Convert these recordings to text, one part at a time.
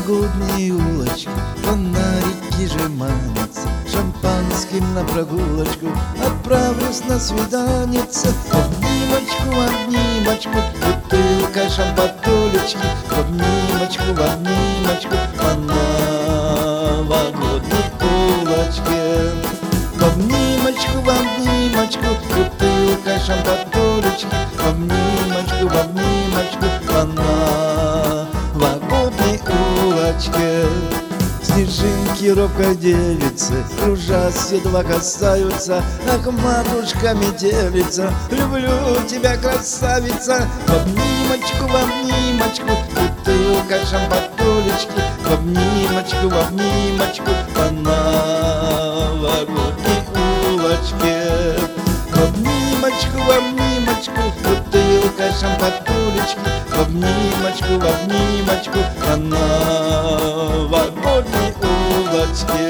новогодние улочки, фонарики же манятся, шампанским на прогулочку отправлюсь на свиданица. В обнимочку, бутылка шампатулечки, в обнимочку, по новогодней улочке. В обнимочку, бутылка шампатулечки, в обнимочку, по новогодней улочке. Снежинки робко делятся, кружась едва касаются, ах, матушка метелица, люблю тебя, красавица. В обнимочку, бутылка шампатулечки, в обнимочку, по новогодней улочке. В обнимочку, бутылка шампатулечки, в обнимочку, по новогодней улочке.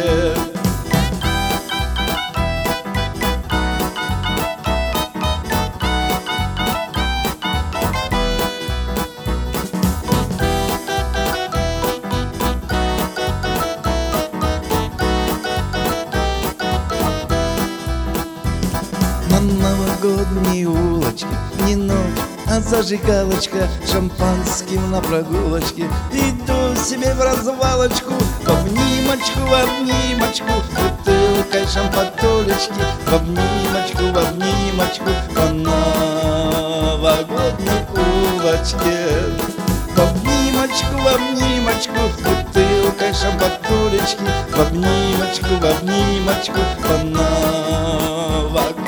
На новогодней улочке не ночь, а зажигалочка, шампанским на прогулочке. Иду себе в развалочку, в обнимочку, бутылкой шампатулечки, в обнимочку, по новогодней улочке. В обнимочку, бутылкой шампатулечки, в обнимочку, по новогодней